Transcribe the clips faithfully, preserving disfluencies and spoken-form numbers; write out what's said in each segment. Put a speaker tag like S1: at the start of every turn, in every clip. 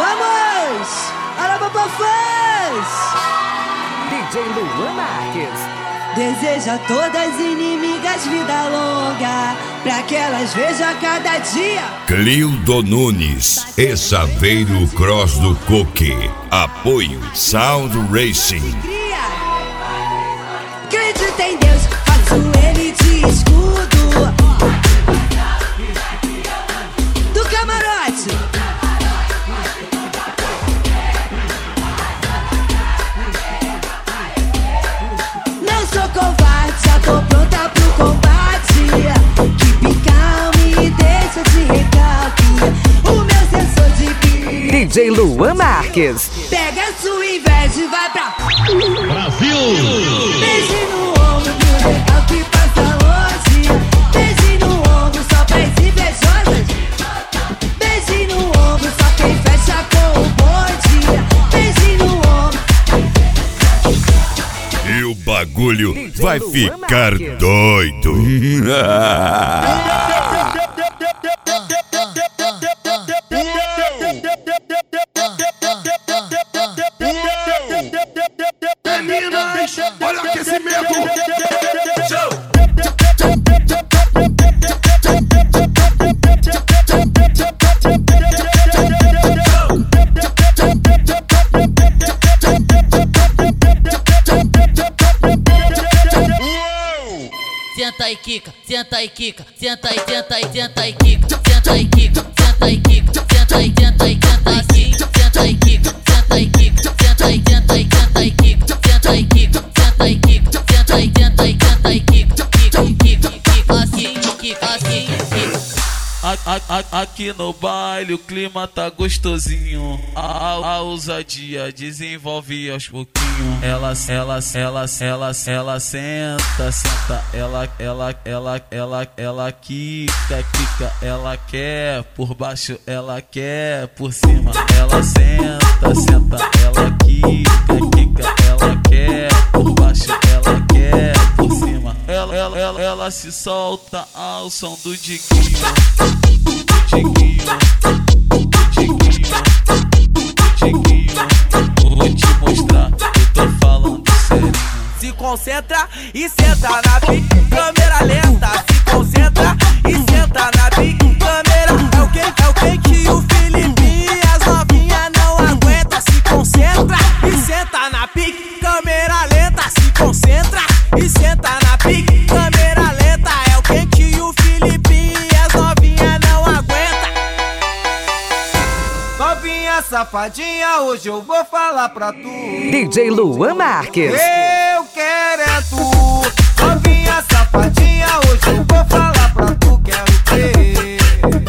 S1: Vamos! Alô, papafãs!
S2: D J Luan Marques.
S1: Deseja a todas inimigas vida longa, pra que elas vejam a cada dia.
S3: Clildo Nunes e Saveiro Cross do Coque. Apoio Sound Racing.
S1: Acredita em Deus, faço ele de escudo. Do camarote. Não sou covarde, já tô pronta pro combate. Keep calm e deixa de recalque. O meu sensor de pique.
S2: D J Luan Marques.
S1: Pega a sua inveja e vai pra
S4: Brasil!
S1: Beijo no ombro pro legal que passa longe. Beijo no ombro só pras invejosas. Beijo no ombro só quem fecha com o bonde. Beijo no ombro.
S3: E o bagulho
S2: D J
S3: vai
S2: Luan
S3: ficar
S2: Marques.
S3: doido.
S4: Meninas, olha o aquecimento!
S5: Senta aí, quica, senta aí, quica, senta aí, senta aí, senta aí, quica, senta aí, quica, senta aí, quica, senta aí, senta aí, senta aí, quica, senta aí, quica, senta aí, quica, senta aí, senta aí, senta aí, quica, senta aí, quica, senta aí, quica, senta aí, senta aí, senta aí, quica, quica, quica, quica, assim, quica, assim, quica.
S6: A, a, a, aqui no baile o clima tá gostosinho. A, a ousadia desenvolve aos pouquinhos. Ela, ela, ela, ela, ela senta, senta. Ela, ela, ela, ela, ela quica, quica. Ela quer por baixo, ela quer por cima. Ela senta, senta. Ela quica, quica. Ela quer por baixo, ela quer por cima. Ela, ela, ela, ela se solta ao som do diguinho. Diguinho, diguinho, diguinho. Vou te mostrar, eu tô falando sério.
S7: Se concentra e senta na pique, câmera lenta. Se concentra e senta na pique, câmera. É o que, é o que que o Filipinho e as novinhas não aguentam. Se concentra e senta na pique, câmera lenta. Se concentra e senta na pique, câmera lenta. É o que que o Filipinho e as novinhas não aguentam. Novinha safadinha, hoje eu vou falar pra tu.
S2: D J Luan Marques.
S7: Eu quero é tu. Novinha safadinha, hoje eu vou falar pra tu. Quero ter.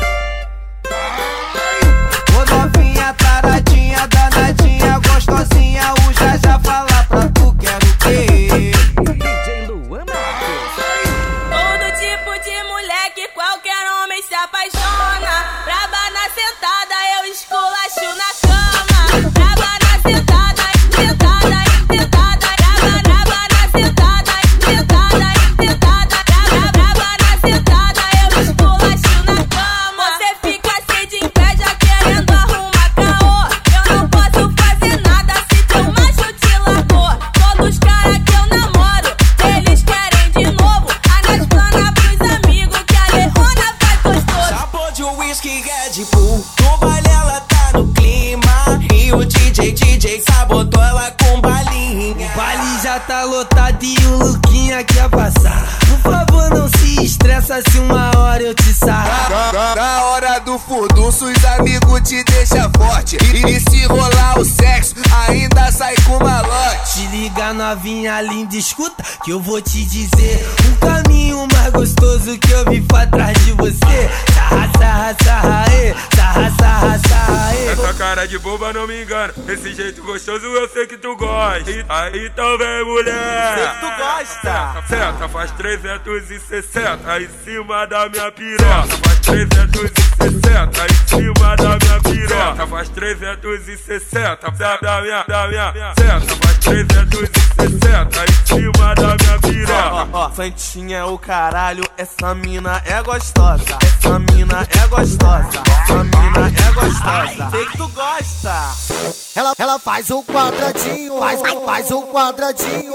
S7: Ô novinha taradinha, danadinha, gostosinha, o já já falar pra tu. Quero ter.
S2: D J Luan Marques.
S8: Todo tipo de mulher que qualquer homem se apaixona. Braba na sentada, eu esculacho na cama. Braba na sentada, sentada, sentada. Braba, braba na sentada, sentada, sentada. Braba, braba na sentada, eu esculacho na cama. Você fica assim de inveja querendo arrumar caô. Eu não posso fazer nada se teu macho te largou. Todos os caras que eu namoro, eles querem de novo. Anaspana pros amigos que a Lerona faz gostoso.
S7: Sabor de whisky Red Bull, no baile ela tá no clima. E o D J, D J sabotou ela com balinha. O baile já tá lotado e o Luquinha quer passar. Por favor não se estressa se uma hora eu te sarrar.
S9: Na, na hora do furdunço os amigos te deixam forte. E, e se rolar o sexo, ainda sai com malote.
S7: Te liga novinha linda, escuta que eu vou te dizer um caminho mais gostoso que eu vi pra trás de você. Sarra, sarra, sarra, ê, sarra, sarra, sarra, ê.
S10: Essa cara de boba não me engana. Esse jeito gostoso eu sei que tu gosta. E, aí então vem mulher.
S7: Sei que tu gosta.
S10: Senta, senta, faz trezentos e sessenta em cima da minha piroca. Faz trezentos e sessenta sessenta em cima da minha piroca. Faz trezentos e sessenta da, da minha, da minha seta. Faz trezentos e sessenta em cima da minha piroca.
S7: Ó, ó, Santinha é o caralho, essa mina é gostosa. Essa mina é gostosa. Essa mina é gostosa. Sei que tu gosta.
S11: Ela, ela faz o quadradinho, faz, faz o quadradinho.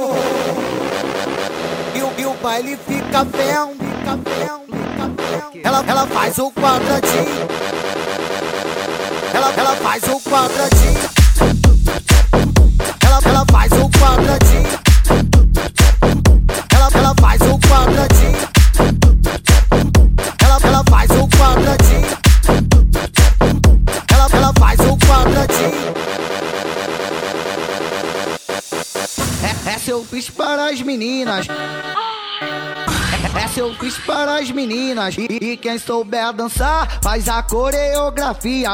S11: E o, e o baile fica bem, fica bem, fica bem. Ela, ela faz o quadradinho. Ela, ela faz o quadradinho. Ela, ela faz o quadradinho. Ela, ela faz o quadradinho. Ela, ela faz o quadradinho. Ela, ela faz o quadradinho. Essa eu fiz para as meninas. Essa eu fiz para as meninas. E, e quem souber dançar faz a coreografia.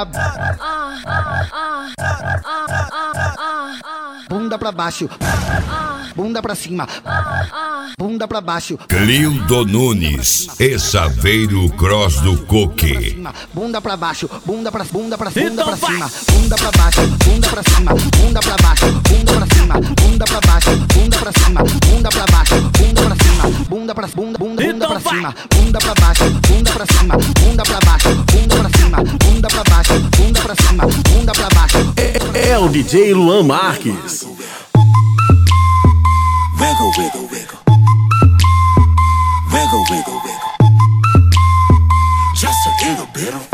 S11: Bunda pra baixo, bunda pra cima, bunda pra baixo.
S3: Clildo Nunes e Saveiro Cross do Coque.
S11: Bunda pra baixo, bunda pra bunda pra bunda pra cima, bunda pra baixo, bunda pra cima, bunda pra baixo, bunda pra cima, bunda pra baixo, bunda pra cima, bunda pra baixo, bunda pra cima, bunda pra bunda bunda bunda pra cima, bunda pra baixo, bunda pra cima, bunda pra baixo, bunda pra cima, bunda pra baixo, bunda pra cima, bunda pra baixo.
S12: É o D J Luan Marques.
S13: Wiggle, wiggle, wiggle. Wiggle, wiggle, wiggle. Just a little bit of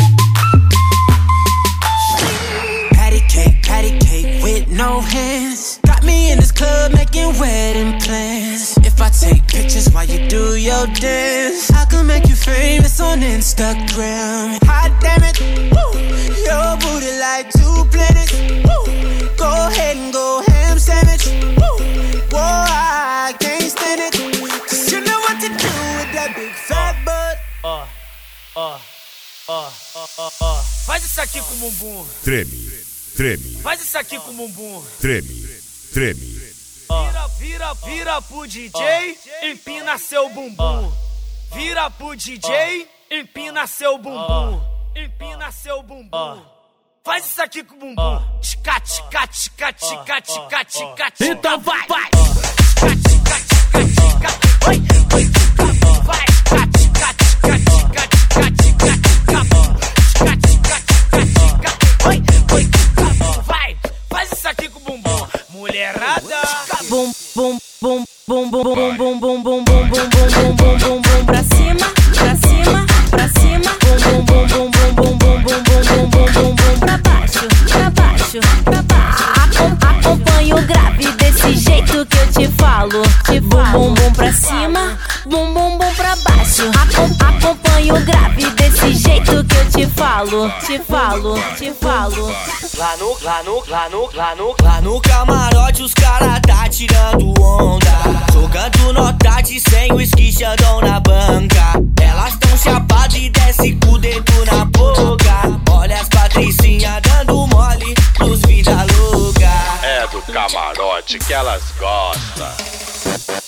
S13: patty cake, patty cake with no hands. Got me in this club making wedding plans. If I take pictures while you do your dance, I can make you famous on Instagram. Hot damn it, woo. Your booty like two planets. Woo. Go ahead and go ham sandwich. Woo. Whoa, I can't stand it. Cause you know what to do with that big fat butt.
S14: Ó, ó, ó, ó, ó. Faz isso aqui com o bumbum.
S3: Treme, treme.
S14: Faz isso aqui com o bumbum.
S3: Treme, treme.
S14: Vira, vira, vira pro D J, empina seu bumbum. Vira pro D J, empina seu bumbum. Empina seu bumbum. Faz isso aqui com o bumbum. Tica, tica, tica, tica, tica, tica. Então vai, vai. Tica, tica, tica, tica. Oi, oi, vai. Tica, tica, tica, tica, tica, tica. Tica, tica, tica, tica. Oi, oi, vai. Faz isso aqui com o bumbum. Mulherada.
S8: Bum, bum, bum, bum, bum, bum, bum, bum, bum, bum, bum, bum, bum, bum, bum, pra cima, pra cima, pra cima. Bum, bum, bum, bum, bum, bum, bum, bum, bum, bum, bum, bum, pra baixo, pra baixo, pra baixo. Acompanha o grave desse jeito que eu te falo. De bum, bum, bum pra cima, bum, bum, bum pra baixo. Acompanha o grave desse jeito que eu te falo, te falo, te falo.
S7: Lá no, lá no, lá no, lá no, lá no camarote os cara tá tirando onda, jogando notate sem o esquichadão na banca. Elas tão chapadas e desce com o dedo na boca. Olha as patricinhas dando mole nos vida louca.
S15: É do camarote que elas gostam.